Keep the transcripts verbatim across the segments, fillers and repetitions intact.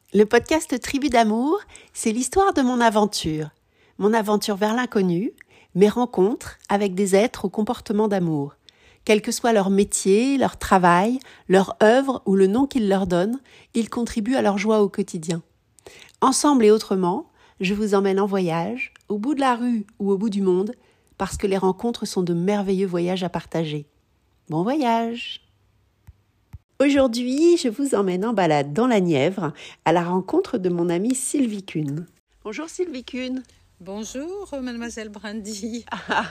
Le podcast Tribu d'amour, c'est l'histoire de mon aventure. Mon aventure vers l'inconnu, mes rencontres avec des êtres au comportement d'amour. Quel que soit leur métier, leur travail, leur œuvre ou le nom qu'ils leur donnent, ils contribuent à leur joie au quotidien. Ensemble et autrement, je vous emmène en voyage, au bout de la rue ou au bout du monde, parce que les rencontres sont de merveilleux voyages à partager. Bon voyage! Aujourd'hui, je vous emmène en balade dans la Nièvre à la rencontre de mon amie Sylvie Kuhn. Bonjour Sylvie Kuhn. Bonjour Mademoiselle Brandy.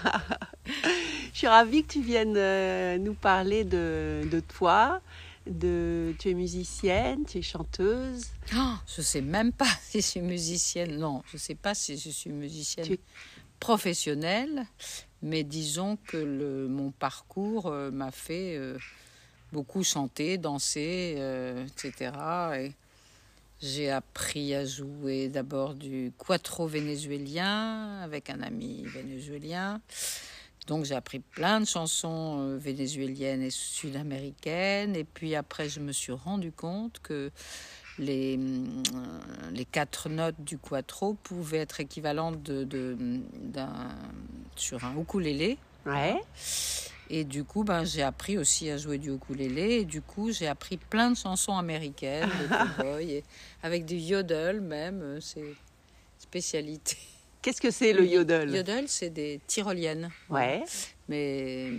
Je suis ravie que tu viennes euh, nous parler de, de toi. De, tu es musicienne, tu es chanteuse. Oh, je ne sais même pas si je suis musicienne. Non, je ne sais pas si je suis musicienne tu... professionnelle. Mais disons que le, mon parcours euh, m'a fait... Euh, beaucoup chanter, danser, euh, et cetera. Et j'ai appris à jouer d'abord du quattro vénézuélien avec un ami vénézuélien. Donc j'ai appris plein de chansons euh, vénézuéliennes et sud-américaines. Et puis après, je me suis rendu compte que les, euh, les quatre notes du quattro pouvaient être équivalentes de, de, d'un, sur un ukulélé. Ouais. Et du coup, ben, j'ai appris aussi à jouer du ukulélé. Et du coup, j'ai appris plein de chansons américaines, de cowboys, et avec du yodel même, c'est spécialité. Qu'est-ce que c'est le yodel ? Yodel, c'est des tyroliennes. Ouais. Mais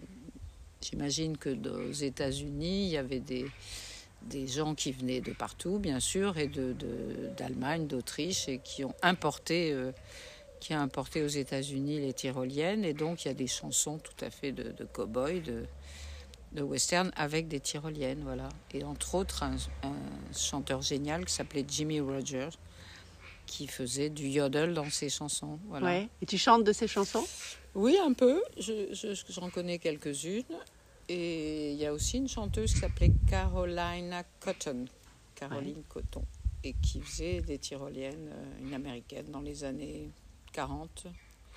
j'imagine que aux États-Unis, il y avait des, des gens qui venaient de partout, bien sûr, et de, de, d'Allemagne, d'Autriche, et qui ont importé... Euh, qui a importé aux États-Unis les tyroliennes. Et donc, il y a des chansons tout à fait de, de cow-boy, de, de western, avec des tyroliennes, voilà. Et entre autres, un, un chanteur génial qui s'appelait Jimmy Rogers, qui faisait du yodel dans ses chansons, voilà. Ouais. Et tu chantes de ces chansons ? Oui, un peu. Je, je, j'en connais quelques-unes. Et il y a aussi une chanteuse qui s'appelait Carolina Cotton, Caroline ouais. Coton, et qui faisait des tyroliennes, une américaine, dans les années... quarante.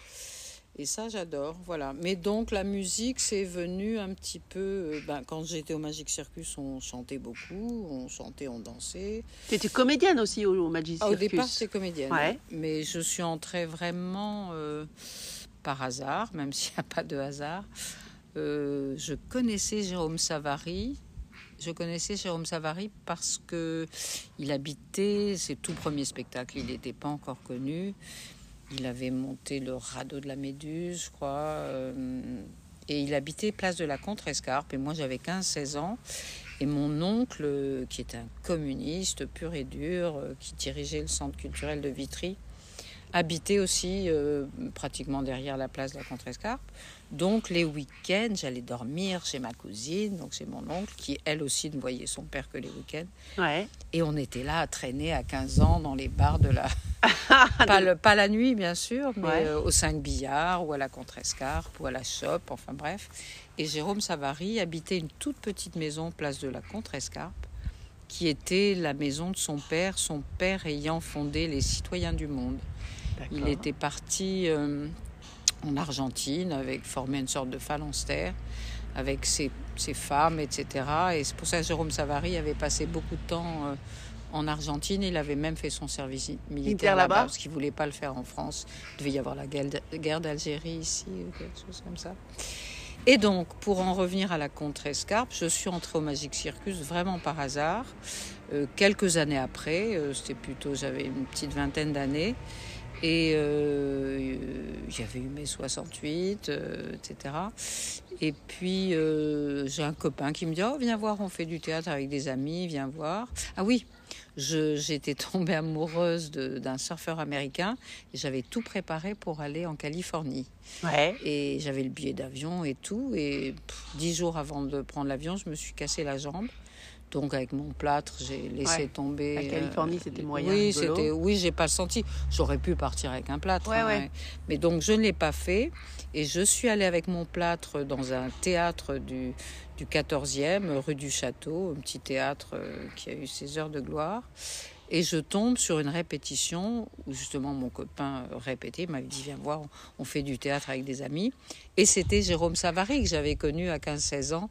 Et ça, j'adore, voilà. Mais donc, la musique, c'est venu un petit peu... Euh, ben, quand j'étais au Magic Circus, on chantait beaucoup, on chantait, on dansait. Tu étais comédienne aussi au, au Magic ah, Circus ? Au départ, j'étais comédienne. Ouais. Mais je suis entrée vraiment euh, par hasard, même s'il n'y a pas de hasard. Euh, je connaissais Jérôme Savary. Je connaissais Jérôme Savary parce qu'il habitait... Ses tout premiers spectacles, il n'était pas encore connu. Il avait monté le radeau de la Méduse, je crois, euh, et il habitait place de la Contrescarpe. Et moi, j'avais quinze seize ans. Et mon oncle, qui était un communiste pur et dur, euh, qui dirigeait le centre culturel de Vitry, habitait aussi euh, pratiquement derrière la place de la Contrescarpe. Donc, les week-ends, j'allais dormir chez ma cousine, donc chez mon oncle, qui, elle aussi, ne voyait son père que les week-ends. Ouais. Et on était là à traîner à quinze ans dans les bars de la... pas, le, pas la nuit, bien sûr, mais ouais. euh, au cinq Billard ou à la Contrescarpe ou à la Chope, enfin bref. Et Jérôme Savary habitait une toute petite maison, place de la Contrescarpe, qui était la maison de son père, son père ayant fondé les Citoyens du Monde. D'accord. Il était parti euh, en Argentine, avec formé une sorte de phalanstère, avec ses, ses femmes, et cetera. Et c'est pour ça que Jérôme Savary avait passé beaucoup de temps euh, en Argentine. Il avait même fait son service militaire là-bas, là-bas, parce qu'il ne voulait pas le faire en France. Il devait y avoir la guerre d'Algérie ici, ou quelque chose comme ça. Et donc, pour en revenir à la Contrescarpe, je suis entrée au Magic Circus vraiment par hasard. Euh, quelques années après, euh, c'était plutôt, j'avais une petite vingtaine d'années. Et euh, j'avais eu mai soixante-huit, euh, et cetera. Et puis, euh, j'ai un copain qui me dit « Oh, viens voir, on fait du théâtre avec des amis, viens voir. » Ah oui, je, j'étais tombée amoureuse de, d'un surfeur américain et j'avais tout préparé pour aller en Californie. Ouais. Et j'avais le billet d'avion et tout. Et pff, dix jours avant de prendre l'avion, je me suis cassé la jambe. Donc avec mon plâtre, j'ai laissé ouais. tomber. La Californie, euh, c'était moyen. Oui, c'était. Oui, j'ai pas senti. J'aurais pu partir avec un plâtre. Ouais, hein, ouais. Mais donc je ne l'ai pas fait. Et je suis allée avec mon plâtre dans un théâtre du du quatorzième, rue du Château, un petit théâtre euh, qui a eu ses heures de gloire. Et je tombe sur une répétition où justement mon copain répétait, il m'avait dit viens voir, on fait du théâtre avec des amis. Et c'était Jérôme Savary que j'avais connu à quinze seize ans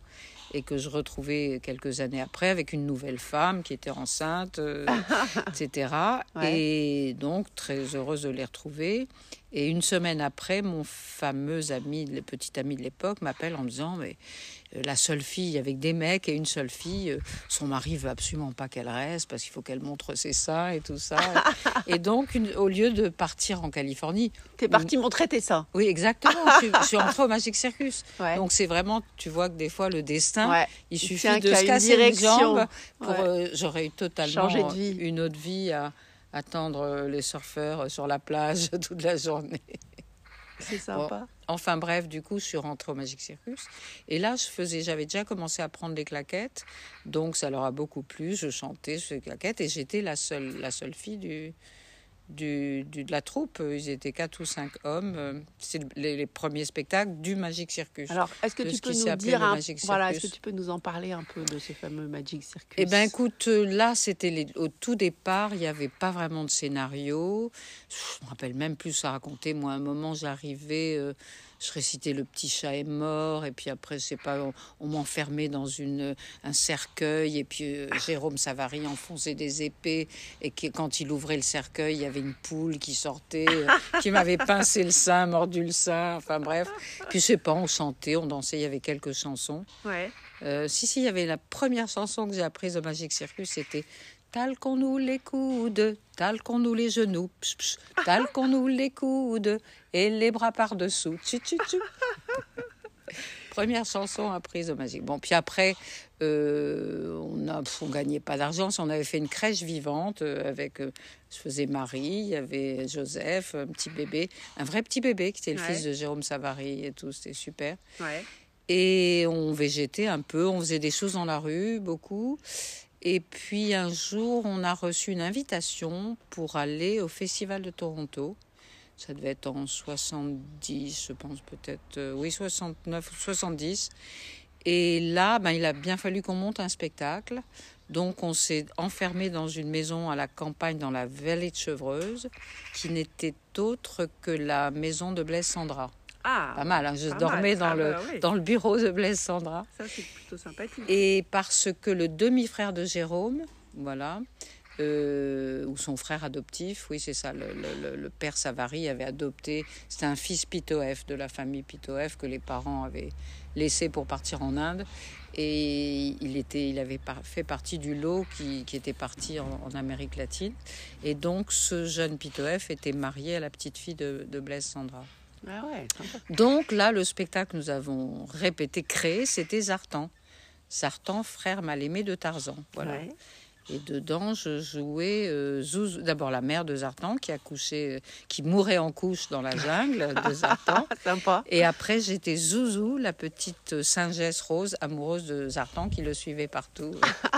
et que je retrouvais quelques années après avec une nouvelle femme qui était enceinte, euh, et cetera. Ouais. Et donc, très heureuse de les retrouver. Et une semaine après, mon fameux ami, le petit ami de l'époque, m'appelle en me disant « mais euh, la seule fille avec des mecs et une seule fille, euh, son mari veut absolument pas qu'elle reste parce qu'il faut qu'elle montre ses seins et tout ça. » Et donc, une, au lieu de partir en Californie... T'es partie montrer tes seins. Oui, exactement. je, je suis entrée au Magic Circus. Ouais. Donc, c'est vraiment, tu vois que des fois, le destin, ouais. il suffit il de se casser une, une jambe pour... Ouais. Euh, j'aurais eu totalement de vie. Une autre vie à... attendre les surfeurs sur la plage toute la journée. C'est sympa. Bon, enfin bref, du coup, je suis rentrée au Magic Circus. Et là, je faisais, j'avais déjà commencé à prendre des claquettes. Donc, ça leur a beaucoup plu. Je chantais, je faisais des claquettes. Et j'étais la seule, la seule fille du, du, du, de la troupe. Ils étaient quatre ou cinq hommes. C'est les, les premiers spectacles du Magic Circus. Alors, est-ce que tu peux nous dire un, voilà, est-ce que tu peux nous en parler un peu de ce fameux Magic Circus? Eh bien, écoute, là, c'était les, au tout départ, il n'y avait pas vraiment de scénario. Je me rappelle même plus ça raconter. Moi, à un moment, j'arrivais, euh, je récitais Le petit chat est mort, et puis après, je sais pas, on, on m'enfermait dans une, un cercueil, et puis euh, Jérôme Savary enfonçait des épées, et qui, quand il ouvrait le cercueil, il y avait une poule qui sortait, euh, qui m'avait pincé le sein, mordu le sein, enfin bref. Puis je sais pas, on chantait, on dansait, il y avait quelques chansons. Ouais. Euh, si, si, il y avait la première chanson que j'ai apprise au Magic Circus, c'était « Talquons-nous les coudes, talquons-nous les genoux, psh, psh, talquons-nous les coudes et les bras par-dessous. » Tchou, tchou, tchou. Première chanson apprise au Magic. Bon, puis après, euh, on ne gagnait pas d'argent. On avait fait une crèche vivante avec, euh, je faisais Marie, il y avait Joseph, un petit bébé, un vrai petit bébé qui était le ouais. fils de Jérôme Savary et tout, c'était super. Ouais. Et on végétait un peu, on faisait des choses dans la rue, beaucoup. Et puis un jour, on a reçu une invitation pour aller au Festival de Toronto. Ça devait être en soixante-dix, je pense peut-être, euh, oui, soixante-neuf, soixante-dix. Et là, ben, il a bien fallu qu'on monte un spectacle. Donc on s'est enfermé dans une maison à la campagne, dans la vallée de Chevreuse, qui n'était autre que la maison de Blaise Cendrars. Ah, pas mal, hein. Je dormais mal. dans, ah, le, bah, oui. dans le bureau de Blaise Cendrars. Ça, c'est plutôt sympathique. Et parce que le demi-frère de Jérôme, voilà, euh, ou son frère adoptif, oui, c'est ça, le, le, le père Savary avait adopté, c'était un fils Pitoef de la famille Pitoef que les parents avaient laissé pour partir en Inde. Et il, était, il avait fait partie du lot qui, qui était parti en, en Amérique latine. Et donc, ce jeune Pitoef était marié à la petite fille de, de Blaise Cendrars. Ah ouais, donc là, le spectacle que nous avons répété, créé, c'était Zartan. Zartan, frère mal-aimé de Tarzan. Voilà. Ouais. Et dedans, je jouais euh, Zouzou, d'abord la mère de Zartan qui a couché, qui mourait en couche dans la jungle de Zartan. Sympa. Et après, j'étais Zouzou, la petite singesse rose amoureuse de Zartan qui le suivait partout.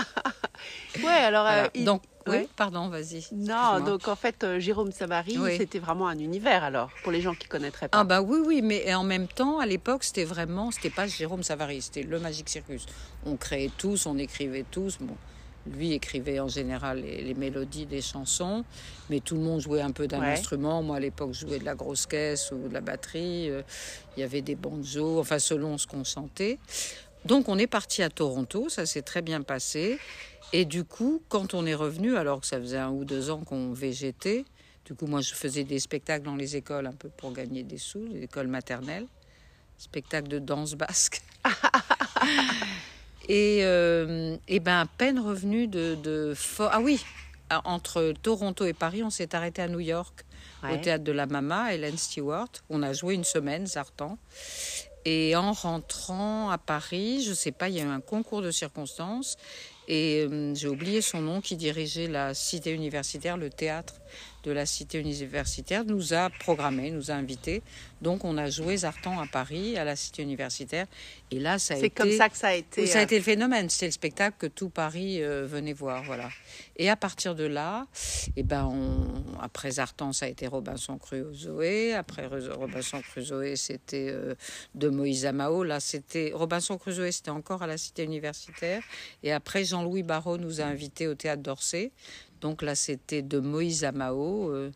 Ouais, alors voilà. euh, il... donc. Oui, ouais. pardon, vas-y. Non, donc en fait, euh, Jérôme Savary, oui. c'était vraiment un univers alors, pour les gens qui ne connaîtraient pas. Ah bah oui, oui, mais en même temps, à l'époque, c'était vraiment, c'était pas Jérôme Savary, c'était le Magic Circus. On créait tous, on écrivait tous. Bon, lui écrivait en général les, les mélodies des chansons, mais tout le monde jouait un peu d'un ouais. instrument. Moi, à l'époque, je jouais de la grosse caisse ou de la batterie. Euh, il y avait des banjos, enfin, selon ce qu'on chantait. Donc, on est parti à Toronto, ça s'est très bien passé. Et du coup, quand on est revenu, alors que ça faisait un ou deux ans qu'on végétait, du coup, moi, je faisais des spectacles dans les écoles un peu pour gagner des sous, les écoles maternelles, spectacles de danse basque. et, euh, et ben, à peine revenu de, de... Ah oui, entre Toronto et Paris, on s'est arrêté à New York, ouais. au théâtre de la Mama, Hélène Stewart. On a joué une semaine, Zartan. Et en rentrant à Paris, je ne sais pas, il y a eu un concours de circonstances. Et euh, j'ai oublié son nom, qui dirigeait la cité universitaire, le théâtre de la cité universitaire, nous a programmé, nous a invités. Donc, on a joué Zartan à Paris, à la cité universitaire. Et là, ça a C'est été... C'est comme ça que ça a été... Ça a été le phénomène. C'était le spectacle que tout Paris euh, venait voir, voilà. Et à partir de là, eh ben, on... après Zartan, ça a été Robinson Crusoe. Après Robinson Crusoe, c'était euh, de Moïse Amao. Là, c'était... Robinson Crusoe, c'était encore à la cité universitaire. Et après, Jean-Louis Barrault nous a invités au théâtre d'Orsay. Donc là, c'était de Moïse Amao, euh,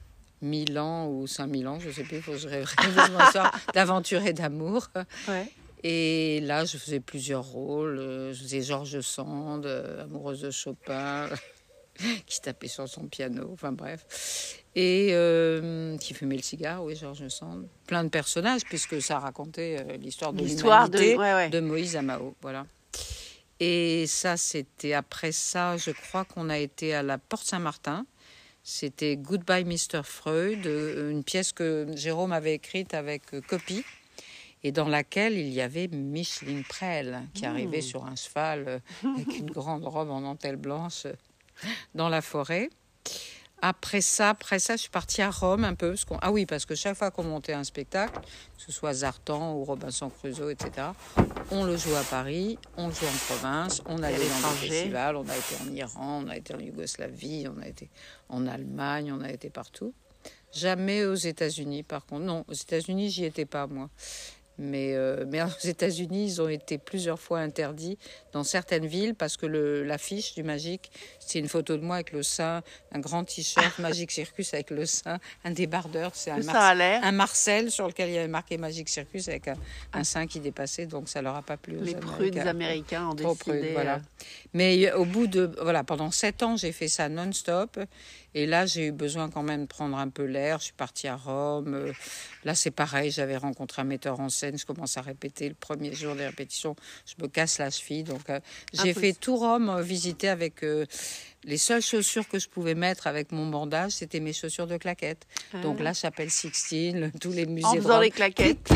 mille ans ou cinq mille ans, je ne sais plus, il faut que je rêve d'aventure et d'amour. Ouais. Et là, je faisais plusieurs rôles. Je faisais George Sand, euh, amoureuse de Chopin, qui tapait sur son piano, enfin bref. Et euh, qui fumait le cigare, oui, George Sand. Plein de personnages, puisque ça racontait euh, l'histoire de L'histoire l'humanité de, ouais, ouais. de Moïse à Mao, voilà. Et ça, c'était après ça, je crois qu'on a été à la Porte Saint-Martin. C'était Goodbye mister Freud, une pièce que Jérôme avait écrite avec copie, et dans laquelle il y avait Micheline Prel, qui mmh. arrivait sur un cheval avec une grande robe en dentelle blanche dans la forêt. Après ça, après ça, je suis partie à Rome un peu. Parce qu'on... Ah oui, parce que chaque fois qu'on montait un spectacle, que ce soit Zartan ou Robinson Crusoe, et cetera, on le jouait à Paris, on le jouait en province, on allait dans des festivals, on a été en Iran, on a été en Yougoslavie, on a été en Allemagne, on a été partout. Jamais aux États-Unis, par contre. Non, aux États-Unis, j'y étais pas, moi. Mais, euh, mais aux États-Unis, ils ont été plusieurs fois interdits dans certaines villes parce que le, l'affiche du Magic, c'est une photo de moi avec le sein, un grand t-shirt Magic Circus avec le sein, un débardeur, c'est un, Mar- un Marcel sur lequel il y avait marqué Magic Circus avec un, un sein qui dépassait, donc ça leur a pas plu aux Les Américains. prudes américains ont décidé. Prudes, voilà. Mais au bout de, voilà, pendant sept ans, j'ai fait ça non-stop. Et là, j'ai eu besoin quand même de prendre un peu l'air. Je suis partie à Rome. Là, c'est pareil. J'avais rencontré un metteur en scène. Je commence à répéter le premier jour des répétitions. Je me casse la cheville. Donc, euh, j'ai fait tout Rome euh, visiter avec euh, les seules chaussures que je pouvais mettre avec mon bandage. C'était mes chaussures de claquettes. Ah. Donc, la chapelle Sixtine, tous les musées. En faisant de Rome. Les claquettes.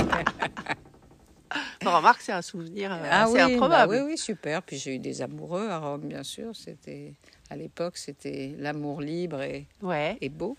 On remarque, c'est un souvenir euh, ah assez oui, improbable. Bah oui, oui, super. Puis j'ai eu des amoureux à Rome, bien sûr. C'était, à l'époque, c'était l'amour libre et, ouais. et beau.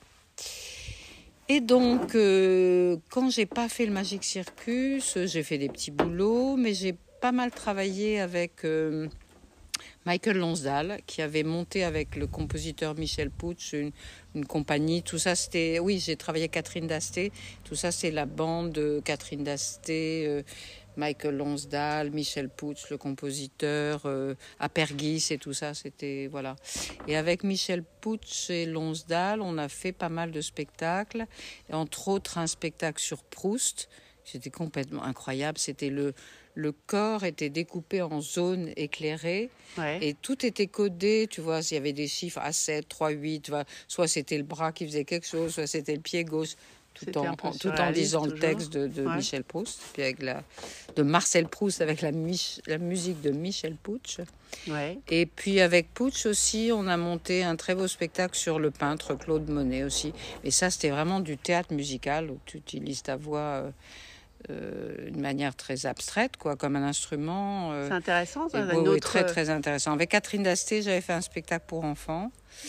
Et donc, euh, quand j'ai pas fait le Magic Circus, j'ai fait des petits boulots, mais j'ai pas mal travaillé avec euh, Michael Lonsdale, qui avait monté avec le compositeur Michel Puig une, une compagnie. Tout ça, c'était... Oui, j'ai travaillé avec Catherine Dasté. Tout ça, c'est la bande de Catherine Dasté, euh, Michael Lonsdale, Michel Puig, le compositeur, euh, Apergis et tout ça, c'était... Voilà. Et avec Michel Puig et Lonsdale, on a fait pas mal de spectacles, et entre autres un spectacle sur Proust. C'était complètement incroyable. C'était le... Le corps était découpé en zones éclairées ouais. et tout était codé, tu vois, s'il y avait des chiffres A sept, trois, huit, tu vois, soit c'était le bras qui faisait quelque chose, soit c'était le pied gauche, tout en, en, tout en disant toujours. Le texte de, de ouais. Michel Proust, puis avec la, de Marcel Proust avec la, mich, la musique de Michel Puig. Ouais. Et puis avec Puig aussi, on a monté un très beau spectacle sur le peintre Claude Monet aussi. Et ça, c'était vraiment du théâtre musical où tu utilises ta voix... Euh, Euh, une manière très abstraite, quoi, comme un instrument. Euh, c'est intéressant, ça. Et, oui, oui, très, très intéressant. Avec Catherine Dasté, j'avais fait un spectacle pour enfants.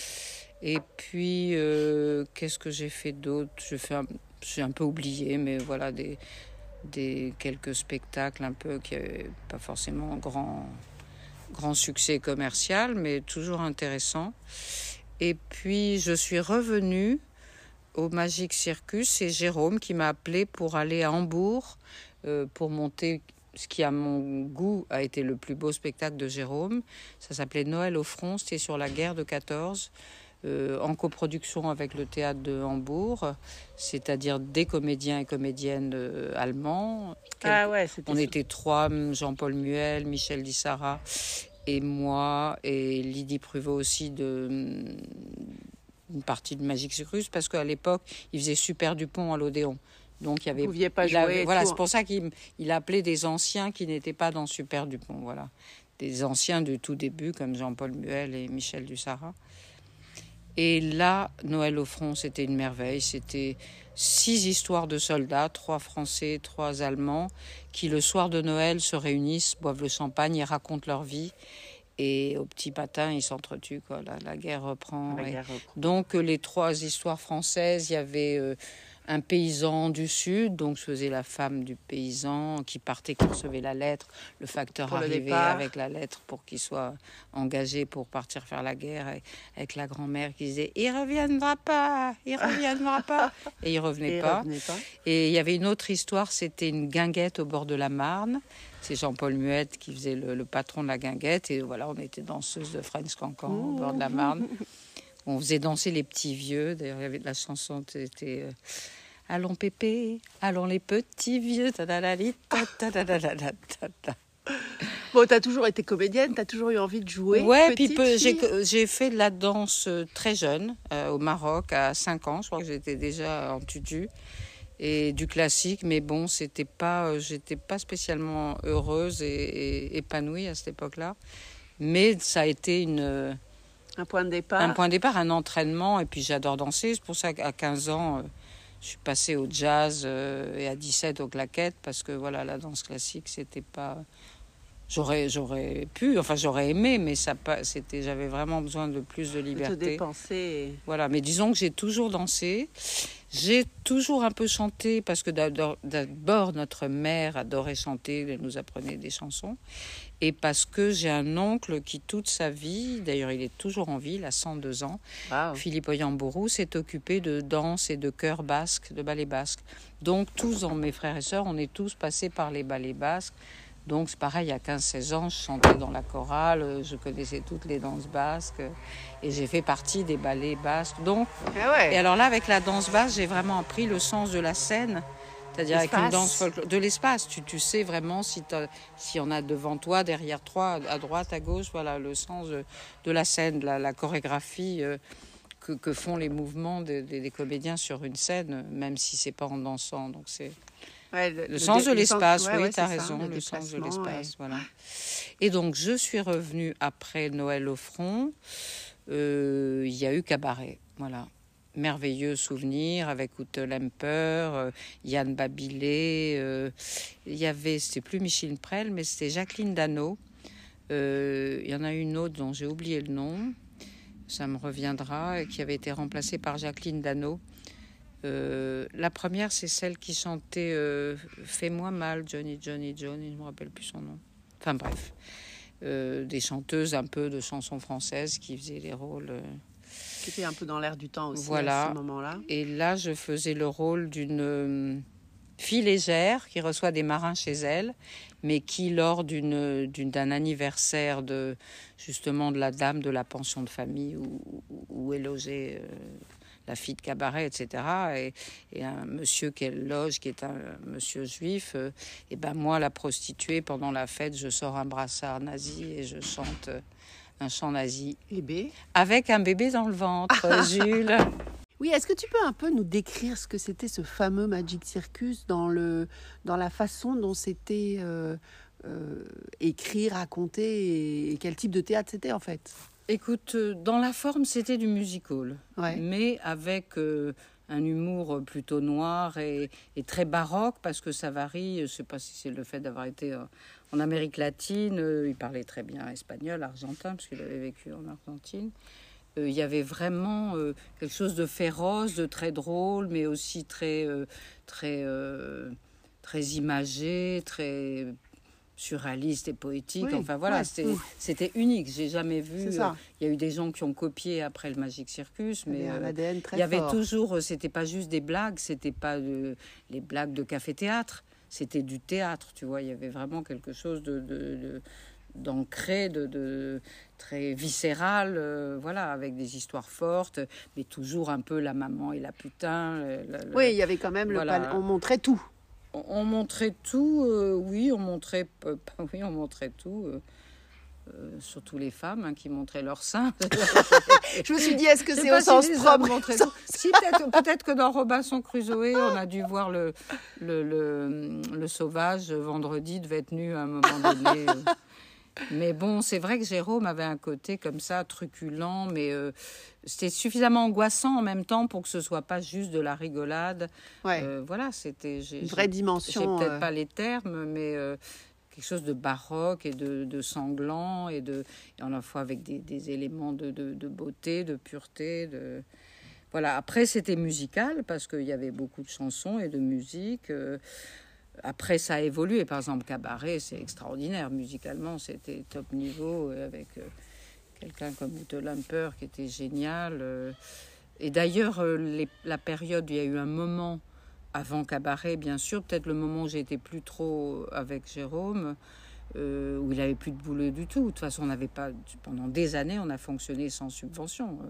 Et puis, euh, qu'est-ce que j'ai fait d'autre ? J'ai fait un, j'ai un peu oublié, mais voilà, des, des quelques spectacles un peu qui n'avaient pas forcément grand, grand succès commercial, mais toujours intéressant. Et puis, je suis revenue au Magic Circus, c'est Jérôme qui m'a appelé pour aller à Hambourg euh, pour monter ce qui à mon goût a été le plus beau spectacle de Jérôme. Ça s'appelait Noël au front, c'était sur la guerre de quatorze, euh, en coproduction avec le théâtre de Hambourg, c'est-à-dire des comédiens et comédiennes euh, allemands. Ah ouais, c'était On était trois, Jean-Paul Muel, Michel Dissara et moi, et Lydie Pruvot aussi de... une partie de Magic Circus, parce qu'à l'époque, il faisait Super Dupont à l'Odéon. Donc, il y avait... Vous ne pouviez pas jouer. Avait, voilà, c'est pour ça qu'il il appelait des anciens qui n'étaient pas dans Super Dupont. Voilà. Des anciens du tout début, comme Jean-Paul Muel et Michel Dissara. Et là, Noël au front, c'était une merveille. C'était six histoires de soldats, trois Français, trois Allemands, qui, le soir de Noël, se réunissent, boivent le champagne et racontent leur vie. Et au petit matin, ils s'entretuent, quoi. La, la guerre reprend. La et... guerre reprend. Donc, les trois histoires françaises, il y avait euh, un paysan du Sud, donc je faisais la femme du paysan qui partait, qui recevait la lettre. Le facteur pour arrivait le avec la lettre pour qu'il soit engagé pour partir faire la guerre, et, avec la grand-mère qui disait « Il reviendra pas, il reviendra pas ». Et il revenait et pas. revenait pas. Et il y avait une autre histoire, c'était une guinguette au bord de la Marne. C'est Jean-Paul Muette qui faisait le, le patron de la guinguette. Et voilà, on était danseuse de French Cancan au bord de la Marne. On faisait danser les petits vieux. D'ailleurs, il y avait de la chanson, c'était euh, Allons pépé, allons les petits vieux. Ta-da-da-di, ta-da-da-da-da-da-da. Bon, t'as toujours été comédienne, t'as toujours eu envie de jouer. Ouais, puis petite peu, fille. j'ai, j'ai fait de la danse euh, très jeune, euh, au Maroc, à cinq ans. Je crois que j'étais déjà en tutu. Et du classique, mais bon, c'était pas, euh, j'étais pas spécialement heureuse et, et épanouie à cette époque-là. Mais ça a été une, euh, Un point de départ. un point de départ, un entraînement. Et puis j'adore danser. C'est pour ça qu'à quinze ans, euh, je suis passée au jazz euh, et à dix-sept aux claquettes, parce que voilà, la danse classique, c'était pas. J'aurais, j'aurais pu, enfin j'aurais aimé, mais ça pas, c'était, j'avais vraiment besoin de plus de De te liberté. dépenser. Voilà, mais disons que j'ai toujours dansé. J'ai toujours un peu chanté, parce que d'abord, d'abord notre mère adorait chanter, elle nous apprenait des chansons. Et parce que j'ai un oncle qui, toute sa vie, d'ailleurs il est toujours en vie, il a cent deux ans, Wow. Philippe Oyambourou, s'est occupé de danse et de chœur basque, de ballet basque. Donc tous, mes frères et sœurs, on est tous passés par les ballets basques. Donc c'est pareil, à quinze seize ans, je chantais dans la chorale, je connaissais toutes les danses basques et j'ai fait partie des ballets basques. Donc, Ah ouais. et alors là, avec la danse basque, j'ai vraiment appris le sens de la scène, c'est-à-dire avec une L'espace. danse folklorique, de l'espace. Tu, tu sais vraiment si s'il y en a devant toi, derrière toi, à droite, à gauche, voilà, le sens de, de la scène, la, la chorégraphie euh, que, que font les mouvements des, des, des comédiens sur une scène, même si c'est pas en dansant. Donc c'est Ouais, le, le sens dé- de le sens- l'espace, ouais, oui, ouais, tu as c'est ça, raison, le le sens de déplacement, l'espace, ouais. voilà. Et donc, je suis revenue après Noël au front. Euh, Il y a eu Cabaret, voilà. Merveilleux souvenir avec Ute Lemper, euh, Yann Babilé. euh, Il y avait, c'était plus Micheline Prel, mais c'était Jacqueline Dano. Euh, Il y en a une autre dont j'ai oublié le nom, ça me reviendra, et qui avait été remplacée par Jacqueline Dano. Euh, la première, c'est celle qui chantait euh, Fais-moi mal, Johnny, Johnny, Johnny, je ne me rappelle plus son nom. Enfin bref, euh, des chanteuses un peu de chansons françaises qui faisaient les rôles. euh. Qui était un peu dans l'air du temps aussi Voilà. à ce moment-là. Et là, je faisais le rôle d'une euh, fille légère qui reçoit des marins chez elle, mais qui, lors d'une, d'une, d'un anniversaire de, justement, de la dame de la pension de famille où, où est logée euh, la fille de Cabaret, et cetera. Et, et un monsieur qu'elle loge, qui est un monsieur juif, euh, et ben moi, la prostituée, pendant la fête, je sors un brassard nazi et je chante euh, un chant nazi. Et B. Avec un bébé dans le ventre, Jules. Oui, est-ce que tu peux un peu nous décrire ce que c'était ce fameux Magic Circus dans, le, dans la façon dont c'était euh, euh, écrit, raconté et, et quel type de théâtre c'était en fait? Écoute, euh, dans la forme, c'était du musical, Ouais. mais avec euh, un humour plutôt noir et, et très baroque, parce que Savary, je ne sais pas si c'est le fait d'avoir été euh, en Amérique latine, euh, il parlait très bien espagnol, argentin, parce qu'il avait vécu en Argentine. Euh, il y avait vraiment euh, quelque chose de féroce, de très drôle, mais aussi très, euh, très, euh, très imagé, très surréaliste et poétique. Oui, Enfin voilà, ouais. c'était, Mmh. c'était unique. J'ai jamais vu. C'est euh, ça. Il y a eu des gens qui ont copié après le Magic Circus, Il y mais avait un euh, A D N très il y avait fort. toujours. C'était pas juste des blagues, c'était pas de- les blagues de café-théâtre. C'était du théâtre, tu vois. Il y avait vraiment quelque chose de, de, de- d'ancré, de, de très viscéral, euh, voilà, avec des histoires fortes, mais toujours un peu la maman et la putain. le- le- Oui, il y avait quand même Voilà. le pal- on montrait tout. on, on montrait tout, euh, oui, on montrait, euh, oui, on montrait tout. euh, euh, surtout les femmes hein, qui montraient leurs seins. Je me suis dit, est-ce que Je sais c'est pas au si sens les hommes propre? montraient tout. Si, peut-être, peut-être que dans Robinson Crusoe, on a dû voir le, le, le, le sauvage vendredi devait être nu à un moment donné. euh. Mais bon, c'est vrai que Jérôme avait un côté comme ça, truculent, mais euh, c'était suffisamment angoissant en même temps pour que ce soit pas juste de la rigolade. Ouais. Euh, voilà, c'était... J'ai, Une vraie j'ai- dimension. J'ai peut-être euh, pas les termes, mais euh, quelque chose de baroque et de, de sanglant, et, de, et à la fois avec des, des éléments de, de, de beauté, de pureté. De... Voilà. Après, c'était musical, parce qu'il y avait beaucoup de chansons et de musique. euh, Après, ça a évolué. Par exemple, Cabaret, c'est extraordinaire. Musicalement, c'était top niveau, euh, avec euh, quelqu'un comme Ute Lemper qui était génial. euh. Et d'ailleurs, euh, les- la période, il y a eu un moment, avant Cabaret, bien sûr, peut-être le moment où j'étais plus trop avec Jérôme, euh, où il n'avait plus de boulot du tout. De toute façon, on n'avait pas, pendant des années, on a fonctionné sans subvention. Euh,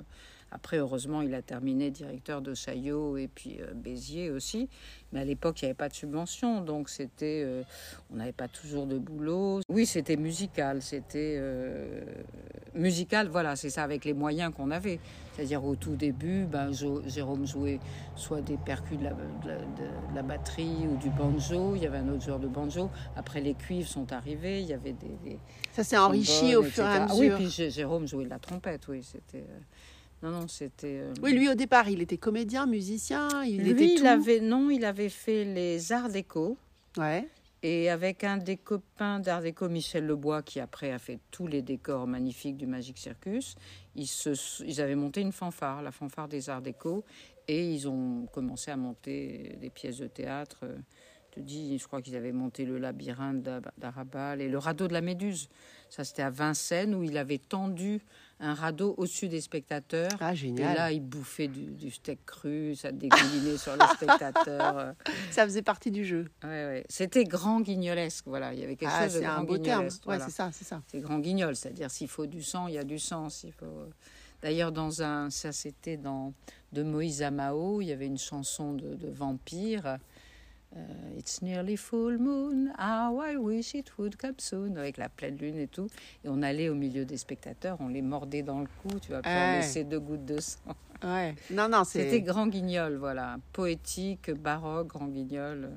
Après, heureusement, il a terminé directeur de Chaillot et puis euh, Béziers aussi. Mais à l'époque, il n'y avait pas de subvention, donc c'était, euh, on n'avait pas toujours de boulot. Oui, c'était musical, c'était euh, musical, voilà, c'est ça, avec les moyens qu'on avait. C'est-à-dire au tout début, ben, Jo- Jérôme jouait soit des percus de la, de, la, de la batterie ou du banjo. Il y avait un autre joueur de banjo. Après, les cuivres sont arrivés. Il y avait des, des Ça s'est enrichi au fur et à mesure. Ah oui, puis J- Jérôme jouait de la trompette. Oui, c'était. Euh, non, non, c'était. Euh... Oui, lui au départ, il était comédien, musicien. Il lui, était il tout. avait non, il avait fait les arts déco. Ouais. Et avec un des copains d'Art Déco, Michel Lebois, qui après a fait tous les décors magnifiques du Magic Circus, ils, se, ils avaient monté une fanfare, la fanfare des Arts Déco, et ils ont commencé à monter des pièces de théâtre. Je te dis, je crois qu'ils avaient monté le labyrinthe d'Arabal et le radeau de la Méduse. Ça, c'était à Vincennes, où il avait tendu un radeau au-dessus des spectateurs. Ah, génial. Et là, il bouffait du, du steak cru, ça dégoulinait sur les spectateurs. Ça faisait partie du jeu. Ouais, ouais. C'était grand guignolesque, voilà. Il y avait quelque Ah, chose de c'est grand un beau terme. guignolesque. Ouais, Voilà. c'est ça, c'est ça. C'est grand guignol, c'est-à-dire s'il faut du sang, il y a du sang. S'il faut... D'ailleurs, dans un, ça c'était dans de Moïse Amao, il y avait une chanson de, de vampire. Uh, It's nearly full moon, how I wish it would come soon, avec la pleine lune et tout. Et on allait au milieu des spectateurs, on les mordait dans le cou, tu vois, pour ouais. laisser deux gouttes de sang. Ouais. Non, non, c'est... C'était grand guignol, voilà. Poétique, baroque, grand guignol.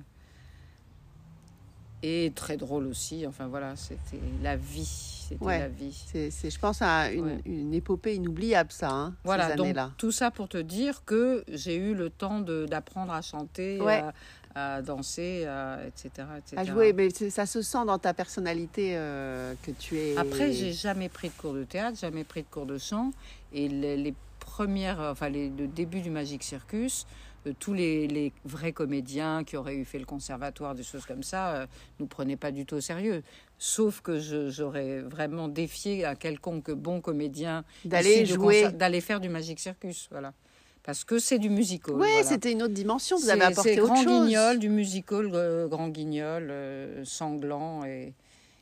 Et très drôle aussi, enfin voilà, c'était la vie. C'était ouais. la vie. C'est, c'est, je pense à une, ouais. une épopée inoubliable, ça, hein, voilà, ces années-là. Donc tout ça pour te dire que j'ai eu le temps de, d'apprendre à chanter, ouais. à, à danser, à, et cetera, et cetera. À jouer, mais ça se sent dans ta personnalité euh, que tu es... Après, j'ai jamais pris de cours de théâtre, jamais pris de cours de chant. Et les, les premières, enfin les, le début du Magic Circus... Euh, tous les, les vrais comédiens qui auraient eu fait le conservatoire, des choses comme ça, euh, nous prenaient pas du tout au sérieux. Sauf que je, j'aurais vraiment défié à quelconque bon comédien d'aller jouer, concert, d'aller faire du Magic Circus, voilà. Parce que c'est du musical. Oui, voilà. C'était une autre dimension. Vous c'est, avez apporté c'est autre grand chose. Guignol, du musical, euh, grand guignol, euh, sanglant et,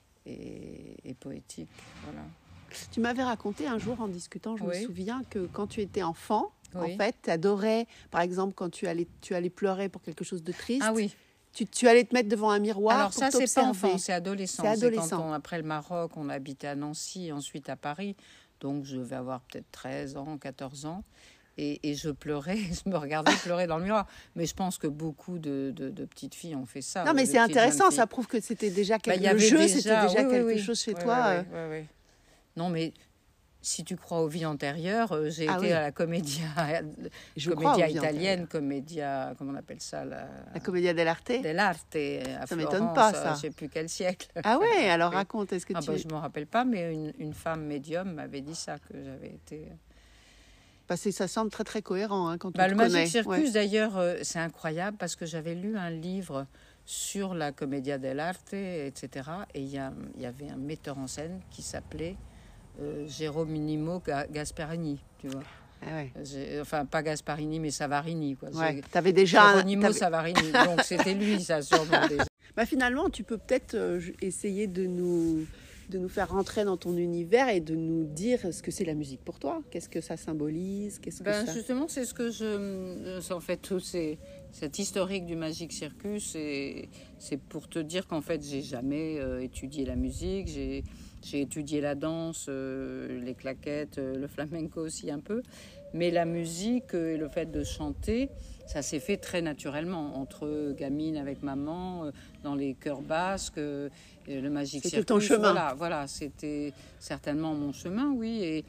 et, et poétique, voilà. Tu m'avais raconté un jour en discutant, je oui. me souviens que quand tu étais enfant. Oui. En fait, tu adorais, par exemple, quand tu allais, tu allais pleurer pour quelque chose de triste. Ah oui. Tu, tu allais te mettre devant un miroir. Alors pour ça, t'observer. C'est pas enfant, c'est adolescent. C'est adolescent. C'est quand on, après le Maroc, on habitait à Nancy, ensuite à Paris. Donc je vais avoir peut-être treize ans, quatorze ans. Et, et je pleurais, je me regardais pleurer dans le miroir. Mais je pense que beaucoup de, de, de petites filles ont fait ça. Non, mais c'est intéressant, ça prouve que c'était déjà quelque chose. Bah, le jeu, déjà, c'était déjà oui, quelque oui, chose chez oui, toi. Oui, oui, oui, oui. Non, mais... Si tu crois aux vies antérieures, euh, j'ai ah été oui. à la Commedia, Je comédia italienne, comédia, comment on appelle ça La, la Commedia dell'arte. Dell'arte, à ça Florence, m'étonne pas, ça. Je ne sais plus quel siècle. Ah ouais, alors raconte, est-ce que ah tu... bah, je ne me rappelle pas, mais une, une femme médium m'avait dit ça, que j'avais été... Parce que ça semble très très cohérent hein, quand bah, on le te connaît. Magic Circus, ouais. D'ailleurs, euh, c'est incroyable, parce que j'avais lu un livre sur la Commedia dell'arte, et cetera. Et il y, y avait un metteur en scène qui s'appelait... Euh, Jérôme Minimo Gasparini, tu vois. Ah ouais. J'ai, enfin, pas Gasparini, mais Savarini, quoi. Ouais, t'avais déjà Geronimo Savarini, donc c'était lui, ça, sûrement déjà. Bah, finalement, tu peux peut-être euh, essayer de nous, de nous faire rentrer dans ton univers et de nous dire ce que c'est la musique pour toi. Qu'est-ce que ça symbolise Qu'est-ce que ben, ça... Justement, c'est ce que je... En fait, tout c'est... Cette historique du Magic Circus, c'est, c'est pour te dire qu'en fait, j'ai jamais euh, étudié la musique, j'ai... J'ai étudié la danse, euh, les claquettes, euh, le flamenco aussi un peu. Mais la musique euh, et le fait de chanter, ça s'est fait très naturellement. Entre gamine avec maman, euh, dans les chœurs basques, euh, le Magic Circus. C'était ton chemin. Voilà, voilà, c'était certainement mon chemin, oui. Et,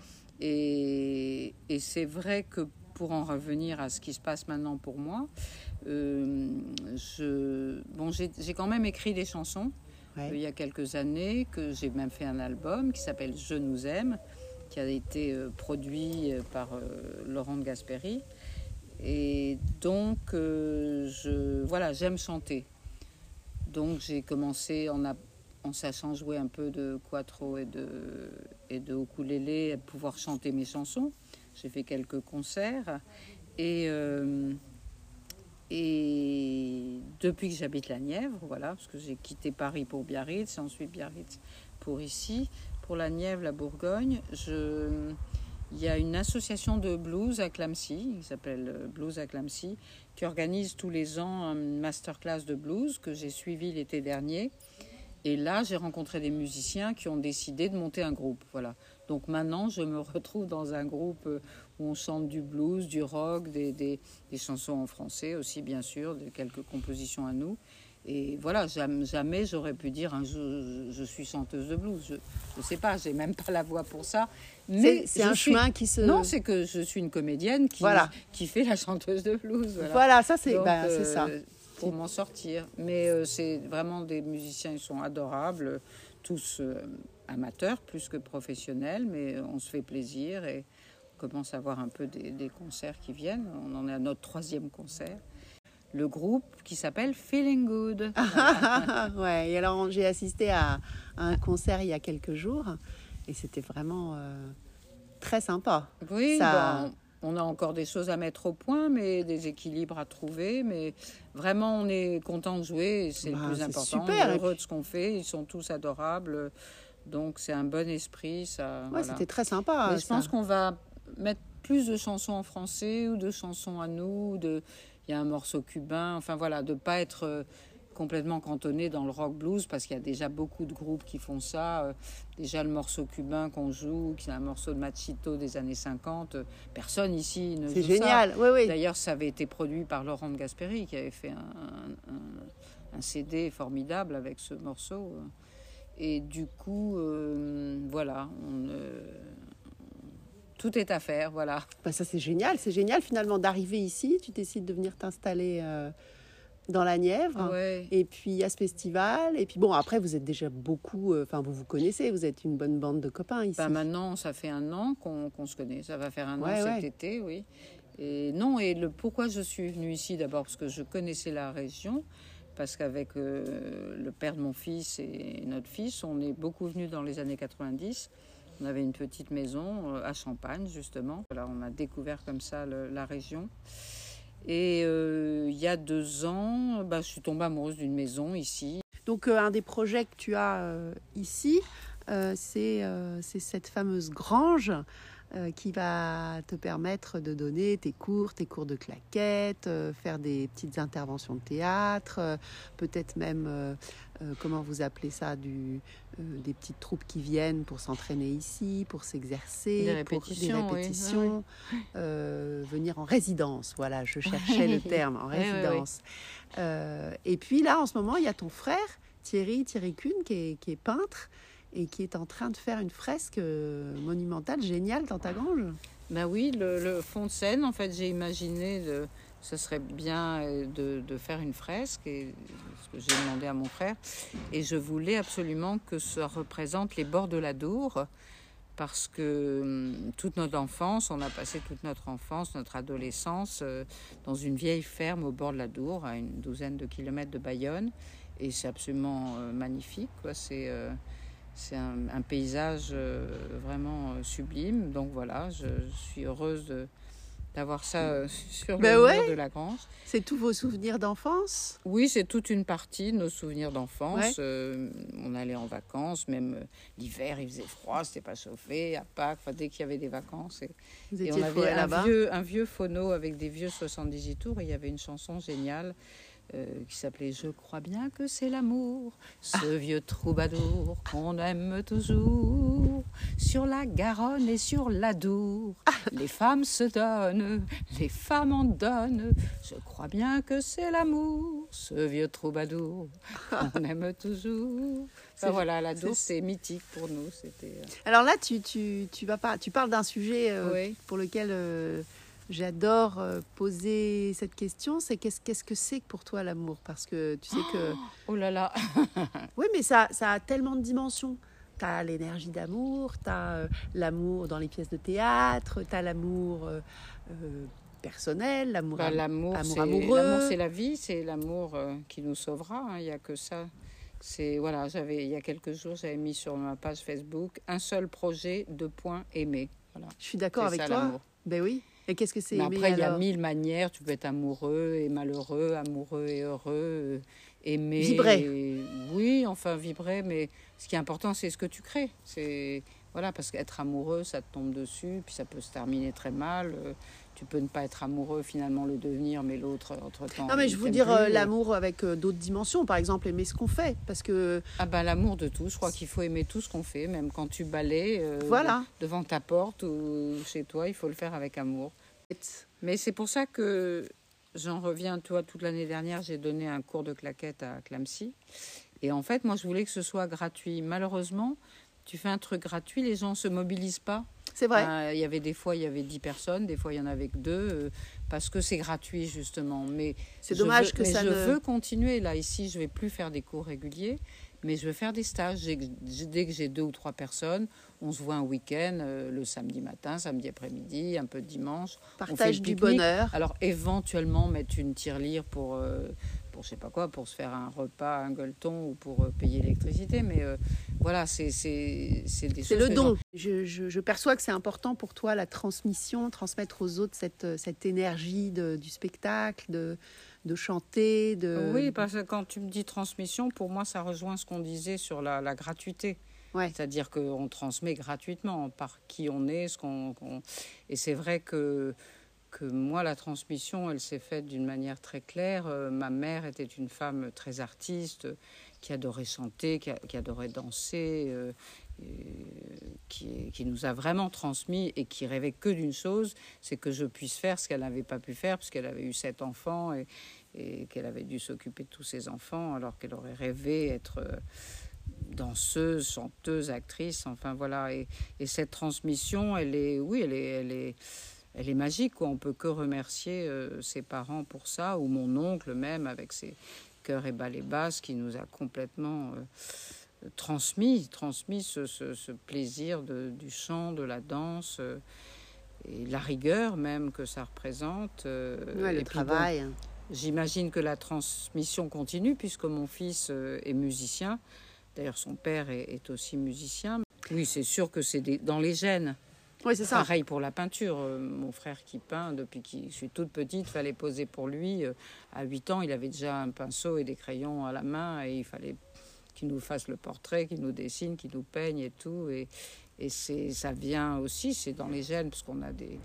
et, et c'est vrai que pour en revenir à ce qui se passe maintenant pour moi, euh, je, bon, j'ai, j'ai quand même écrit des chansons. Ouais. Il y a quelques années, que j'ai même fait un album qui s'appelle « Je nous aime », qui a été euh, produit par euh, Laurent de Gasperi. Et donc, euh, je, voilà, j'aime chanter. Donc, j'ai commencé en, a, en sachant jouer un peu de quattro et de, et de ukulélé, à pouvoir chanter mes chansons. J'ai fait quelques concerts. Et... Euh, Et depuis que j'habite la Nièvre, voilà, parce que j'ai quitté Paris pour Biarritz, et ensuite Biarritz pour ici, pour la Nièvre, la Bourgogne, je, Il y a une association de blues à Clamecy, qui s'appelle Blues à Clamecy, qui organise tous les ans une masterclass de blues que j'ai suivi l'été dernier. Et là, j'ai rencontré des musiciens qui ont décidé de monter un groupe. Voilà. Donc maintenant, je me retrouve dans un groupe où on chante du blues, du rock, des, des, des chansons en français aussi, bien sûr, de quelques compositions à nous. Et voilà, jamais, jamais j'aurais pu dire un jour, je, je suis chanteuse de blues. Je ne sais pas, j'ai même pas la voix pour ça. Mais c'est, c'est un suis... chemin qui se... Non, c'est que je suis une comédienne qui, voilà. qui fait la chanteuse de blues. Voilà, voilà ça c'est, Donc, bah, euh, c'est ça. Pour m'en sortir. Mais euh, c'est vraiment des musiciens, ils sont adorables, tous euh, amateurs plus que professionnels, mais on se fait plaisir et on commence à voir un peu des, des concerts qui viennent. On en est à notre troisième concert. Le groupe qui s'appelle Feeling Good. Voilà. Ouais, et alors j'ai assisté à, à un concert il y a quelques jours et c'était vraiment euh, très sympa. Oui, ça... bon, on a encore des choses à mettre au point, mais des équilibres à trouver. Mais vraiment, on est content de jouer et c'est bah, le plus important. Super. On est heureux de ce qu'on fait. Ils sont tous adorables. Donc c'est un bon esprit. Ça, ouais, voilà. C'était très sympa. Mais je pense qu'on va mettre plus de chansons en français ou de chansons à nous, de... Il y a un morceau cubain, enfin voilà, de ne pas être euh, complètement cantonné dans le rock blues, parce qu'il y a déjà beaucoup de groupes qui font ça. Euh, déjà le morceau cubain qu'on joue, qui est un morceau de Machito des années cinquante, euh, personne ici ne C'est joue génial. ça. Oui, oui. D'ailleurs, ça avait été produit par Laurent de Gasperi, qui avait fait un, un, un C D formidable avec ce morceau. Et du coup, euh, voilà, on... Euh, tout est à faire, voilà. Bah ça, c'est génial. C'est génial, finalement, d'arriver ici. Tu décides de venir t'installer euh, dans la Nièvre. Ouais. Et puis, il y a ce festival. Et puis, bon, après, vous êtes déjà beaucoup... Enfin, euh, vous vous connaissez. Vous êtes une bonne bande de copains ici. Bah maintenant, ça fait un an qu'on, qu'on se connaît. Ça va faire un ouais, an ouais. cet été, oui. Et non, et le pourquoi je suis venue ici, d'abord, parce que je connaissais la région. Parce qu'avec euh, le père de mon fils et notre fils, on est beaucoup venus dans les années quatre-vingt-dix. On avait une petite maison à Champagne, justement. Voilà, on a découvert comme ça le, la région. Et euh, il y a deux ans, bah, je suis tombée amoureuse d'une maison ici. Donc, euh, un des projets que tu as euh, ici, euh, c'est, euh, c'est cette fameuse grange euh, qui va te permettre de donner tes cours, tes cours de claquettes, euh, faire des petites interventions de théâtre, euh, peut-être même... Euh, Euh, comment vous appelez ça, du, euh, des petites troupes qui viennent pour s'entraîner ici, pour s'exercer, des répétitions, pour des répétitions, oui, oui. Euh, venir en résidence. Voilà, je cherchais le terme, en résidence. Oui, oui, oui. Euh, et puis là, en ce moment, il y a ton frère, Thierry, Thierry Kuhn, qui est, qui est peintre et qui est en train de faire une fresque monumentale, géniale, dans ta grange. Ben oui, le, le fond de scène, en fait, j'ai imaginé... De... Ce serait bien de, de faire une fresque, et ce que j'ai demandé à mon frère. Et je voulais absolument que ça représente les bords de l'Adour, parce que toute notre enfance, on a passé toute notre enfance, notre adolescence, euh, dans une vieille ferme au bord de l'Adour, à une douzaine de kilomètres de Bayonne. Et c'est absolument euh, magnifique, quoi. C'est, euh, c'est un, un paysage euh, vraiment euh, sublime. Donc voilà, je, je suis heureuse de... d'avoir ça euh, sur ben le ouais. mur de la grange. C'est tous vos souvenirs d'enfance ? Oui, c'est toute une partie de nos souvenirs d'enfance. Ouais. Euh, on allait en vacances, même euh, l'hiver, il faisait froid, c'était pas chauffé, à Pâques, dès qu'il y avait des vacances. Et, Vous et étiez on avait un là-bas. vieux, un vieux phono avec des vieux soixante-dix-huit tours, et il y avait une chanson géniale euh, qui s'appelait « Je crois bien que c'est l'amour, ce ah. vieux troubadour qu'on aime toujours. Sur la Garonne et sur l'Adour, ah. les femmes se donnent, les femmes en donnent. Je crois bien que c'est l'amour, ce vieux troubadour qu'on aime toujours. » Enfin, voilà, l'Adour, c'est... c'est mythique pour nous. C'était... Alors là, tu, tu, tu, vas pas, tu parles d'un sujet euh, oui. pour lequel... Euh... J'adore poser cette question, c'est qu'est-ce, qu'est-ce que c'est pour toi l'amour ? Parce que tu sais que... Oh là là. Oui, mais ça, ça a tellement de dimensions. Tu as l'énergie d'amour, tu as euh, l'amour dans les pièces de théâtre, tu as l'amour euh, euh, personnel, l'amour, bah, l'amour, amour c'est, amoureux. L'amour, c'est la vie, c'est l'amour euh, qui nous sauvera, il hein, n'y a que ça. C'est, voilà, j'avais, il y a quelques jours, j'avais mis sur ma page Facebook un seul projet, deux points, aimer. Voilà. Je suis d'accord c'est avec ça, toi. L'amour. Ben oui. Et qu'est-ce que c'est Mais aimer, après, il y a alors mille manières. Tu peux être amoureux et malheureux, amoureux et heureux, aimer. Vibrer. Et... Oui, enfin, vibrer. Mais ce qui est important, c'est ce que tu crées. C'est... voilà, parce qu'être amoureux, ça te tombe dessus, puis ça peut se terminer très mal. Euh, tu peux ne pas être amoureux, finalement le devenir, mais l'autre, entre-temps... Non, mais je veux t'aime dire plus. euh, l'amour avec euh, d'autres dimensions, par exemple, aimer ce qu'on fait. Parce que, Ah ben l'amour de tout, je crois qu'il faut aimer tout ce qu'on fait, même quand tu balaies euh, voilà. de- devant ta porte ou chez toi, il faut le faire avec amour. Mais c'est pour ça que j'en reviens, toi, toute l'année dernière, j'ai donné un cours de claquettes à Clamecy. Et en fait, moi, je voulais que ce soit gratuit. Malheureusement, tu fais un truc gratuit, les gens ne se mobilisent pas. C'est vrai. Euh, il y avait des fois, il y avait dix personnes, des fois, il y en avait que deux, euh, parce que c'est gratuit, justement. Mais C'est je dommage veux- que mais ça je ne... veux continuer. Là, ici, je ne vais plus faire des cours réguliers, mais je veux faire des stages. J'ai- Dès que j'ai deux ou trois personnes, on se voit un week-end, euh, le samedi matin, samedi après-midi, un peu de dimanche. On fait Partage le du pique-nique. bonheur. Alors, éventuellement, mettre une tirelire pour... euh, pour je sais pas quoi, pour se faire un repas, un gueuleton ou pour euh, payer l'électricité. Mais euh, voilà, c'est c'est c'est des C'est choses le que don. gens- Je, je- je perçois que c'est important pour toi, la transmission, transmettre aux autres cette, cette énergie de- du spectacle, de, de chanter. De... Oui, parce que quand tu me dis transmission, pour moi, ça rejoint ce qu'on disait sur la, la gratuité. Ouais. C'est-à-dire qu'on transmet gratuitement par qui on est, ce qu'on... qu'on- Et c'est vrai que, que moi, la transmission, elle s'est faite d'une manière très claire. Euh, ma mère était une femme très artiste, qui adorait chanter, qui, a- qui adorait danser, euh, et qui, qui nous a vraiment transmis et qui rêvait que d'une chose, c'est que je puisse faire ce qu'elle n'avait pas pu faire, puisqu'elle avait eu sept enfants et, et qu'elle avait dû s'occuper de tous ses enfants, alors qu'elle aurait rêvé être... euh, danseuse, chanteuse, actrice, enfin voilà. Et, et cette transmission, elle est, oui, elle est, elle est, elle est magique, quoi. On peut que remercier euh, ses parents pour ça, ou mon oncle même, avec ses chœurs et ballets basses, qui nous a complètement euh, transmis, transmis ce, ce, ce plaisir de, du chant, de la danse, euh, et la rigueur même que ça représente. euh, Ouais, le et puis bon, travail. j'imagine que la transmission continue, puisque mon fils euh, est musicien. D'ailleurs, son père est, est aussi musicien. Oui, c'est sûr que c'est des- dans les gènes. Oui, c'est ça. Pareil pour la peinture. Euh, mon frère qui peint, depuis que je suis toute petite, il fallait poser pour lui. Euh, à huit ans, il avait déjà un pinceau et des crayons à la main et il fallait qu'il nous fasse le portrait, qu'il nous dessine, qu'il nous peigne et tout. Et, et c'est, ça vient aussi, c'est dans les gènes, parce qu'on a des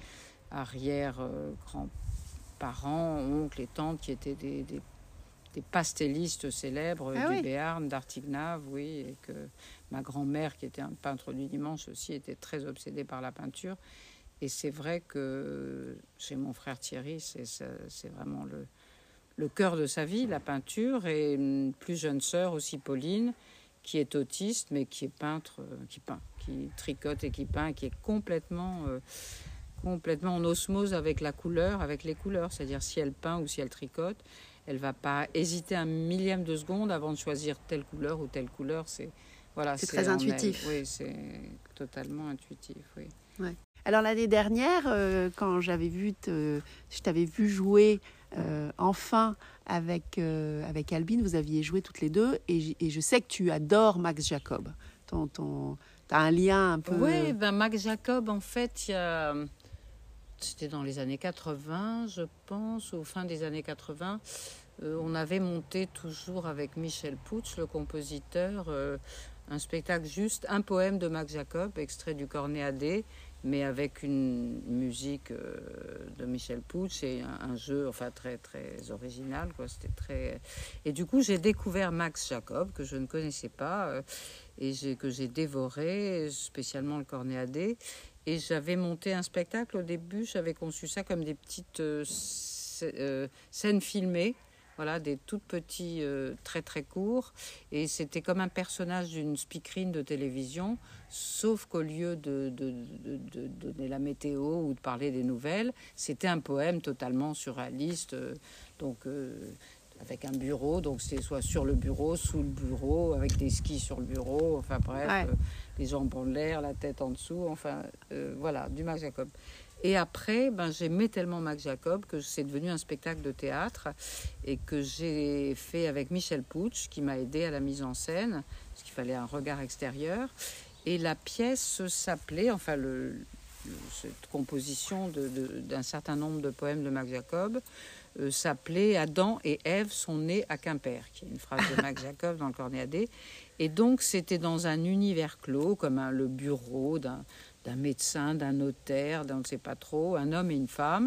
arrière-grands-parents, oncles et tantes qui étaient des, des des pastellistes célèbres Ah du oui. Béarn, d'Artignave, oui, et que ma grand-mère, qui était un peintre du dimanche aussi, était très obsédée par la peinture. Et c'est vrai que chez mon frère Thierry, c'est, c'est, c'est vraiment le, le cœur de sa vie, la peinture. Et une plus jeune sœur aussi, Pauline, qui est autiste, mais qui est peintre, euh, qui peint, qui tricote et qui peint, qui est complètement... euh, complètement en osmose avec la couleur, avec les couleurs. C'est-à-dire si elle peint ou si elle tricote, elle va pas hésiter un millième de seconde avant de choisir telle couleur ou telle couleur. C'est voilà, C'est très en intuitif. elle. Oui, c'est totalement intuitif. Oui. Ouais. Alors l'année dernière, euh, quand j'avais vu, te- je t'avais vu jouer euh, enfin avec euh, avec Albine, vous aviez joué toutes les deux, et, j- et je sais que tu adores Max Jacob. Ton, ton, t'as un lien un peu. Oui, ben Max Jacob, en fait, il y a... c'était dans les années quatre-vingts, je pense, au fin des années quatre-vingts. Euh, on avait monté toujours avec Michel Puch, le compositeur, euh, un spectacle juste, un poème de Max Jacob, extrait du Cornet à dés, mais avec une musique euh, de Michel Puch et un, un jeu, enfin très très original, quoi. C'était très. Et du coup, j'ai découvert Max Jacob que je ne connaissais pas euh, et j'ai, que j'ai dévoré, spécialement le Cornet à dés. Et j'avais monté un spectacle au début. J'avais conçu ça comme des petites euh, sc- euh, scènes filmées. Voilà, des tout petits, euh, très très courts. Et c'était comme un personnage d'une speakerine de télévision, sauf qu'au lieu de, de, de, de donner la météo ou de parler des nouvelles, c'était un poème totalement surréaliste. euh, donc, euh, avec un bureau, donc c'était soit sur le bureau, sous le bureau, avec des skis sur le bureau, enfin bref, Ouais. euh, les jambes en l'air, la tête en dessous, enfin euh, voilà, du Max Jacob. Et après, ben, j'aimais tellement Max Jacob que c'est devenu un spectacle de théâtre et que j'ai fait avec Michel Puch, qui m'a aidé à la mise en scène, parce qu'il fallait un regard extérieur. Et la pièce s'appelait, enfin le, cette composition de, de, d'un certain nombre de poèmes de Max Jacob euh, s'appelait Adam et Ève sont nés à Quimper, qui est une phrase de Max Jacob dans le Cornéadé. Et donc c'était dans un univers clos, comme un, le bureau d'un, d'un médecin, d'un notaire, d'un on ne sait pas trop, un homme et une femme.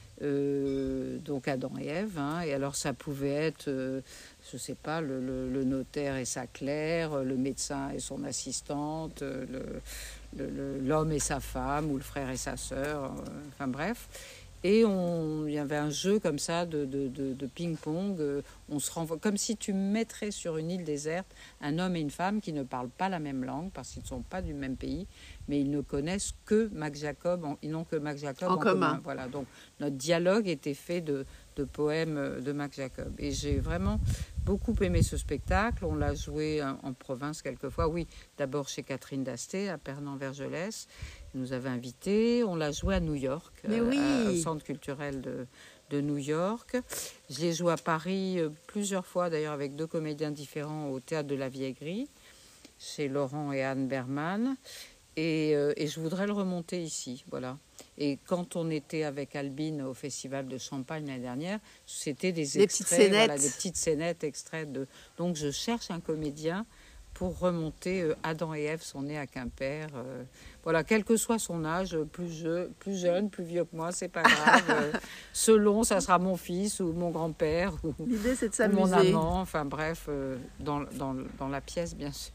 Euh, donc Adam et Ève, hein, et alors ça pouvait être, euh, je sais pas, le, le, le notaire et sa clerc, le médecin et son assistante, le, le, le, l'homme et sa femme, ou le frère et sa sœur, euh, enfin bref. Et on, il y avait un jeu comme ça de, de, de, de ping-pong. Euh, on se renvoie comme si tu mettrais sur une île déserte un homme et une femme qui ne parlent pas la même langue parce qu'ils ne sont pas du même pays, mais ils ne connaissent que Max Jacob, en, ils n'ont que Max Jacob en, en commun. commun. Voilà, donc notre dialogue était fait de, de poèmes de Max Jacob. Et j'ai vraiment beaucoup aimé ce spectacle. On l'a joué en, en province quelquefois. Oui, d'abord chez Catherine Dasté à Pernan-Vergelès. Elle nous avait invités. On l'a joué à New York, Mais euh, oui. à, au Centre culturel de, de New York. Je l'ai joué à Paris euh, plusieurs fois, d'ailleurs avec deux comédiens différents au Théâtre de la Vieillerie, chez Laurent et Anne Berman. Et, euh, et je voudrais le remonter ici, voilà. Et quand on était avec Albine au Festival de Champagne l'année dernière, c'était des, des extraits, petites scénettes. Voilà, des petites scénettes, extraits de... Donc je cherche un comédien pour remonter euh, Adam et Ève sont nés à Quimper. Euh, voilà, quel que soit son âge, plus, je, plus jeune, plus vieux que moi, c'est pas grave. euh, selon, ça sera mon fils ou mon grand-père ou, L'idée, c'est de ou mon s'amuser. amant. Enfin bref, euh, dans, dans, dans la pièce, bien sûr.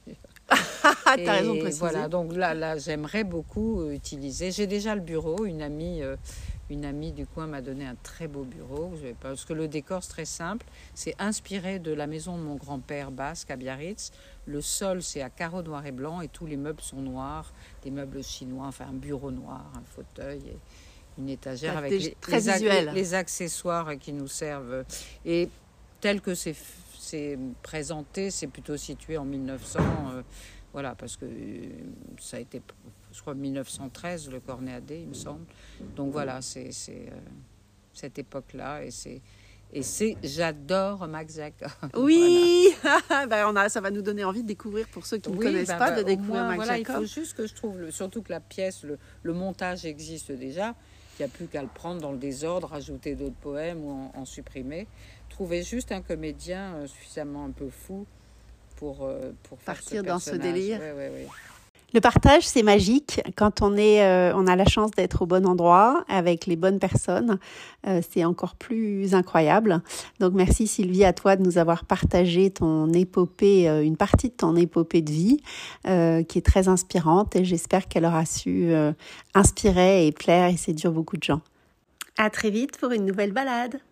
T'as raison de préciser. Voilà, donc là, là, j'aimerais beaucoup utiliser. J'ai déjà le bureau. Une amie, euh, une amie du coin m'a donné un très beau bureau. Je vais pas, parce que le décor, c'est très simple. C'est inspiré de la maison de mon grand-père basque à Biarritz. Le sol, c'est à carreaux noirs et blancs et tous les meubles sont noirs. Des meubles chinois, enfin un bureau noir, un fauteuil et une étagère avec les, très les, visuel. les, les accessoires qui nous servent. Et tel que c'est c'est présenté, c'est plutôt situé en mille neuf cents, euh, voilà, parce que euh, ça a été, je crois, mille neuf cent treize, le Cornéadé, il me semble. Donc voilà, c'est, c'est euh, cette époque-là, et c'est, et c'est, j'adore Max Jacob. Oui, voilà. Ben on a, ça va nous donner envie de découvrir, pour ceux qui ne oui, connaissent ben, pas, ben, de découvrir moins, Max voilà, Jacob. Il faut juste que je trouve, le, surtout que la pièce, le, le montage existe déjà, il n'y a plus qu'à le prendre dans le désordre, rajouter d'autres poèmes ou en, en supprimer. Trouver juste un comédien euh, suffisamment un peu fou pour, euh, pour partir ce dans ce délire. Ouais, ouais, ouais. Le partage, c'est magique. Quand on est, euh, on a la chance d'être au bon endroit avec les bonnes personnes, euh, c'est encore plus incroyable. Donc merci Sylvie à toi de nous avoir partagé ton épopée, euh, une partie de ton épopée de vie, euh, qui est très inspirante, et j'espère qu'elle aura su euh, inspirer et plaire et séduire beaucoup de gens. À très vite pour une nouvelle balade.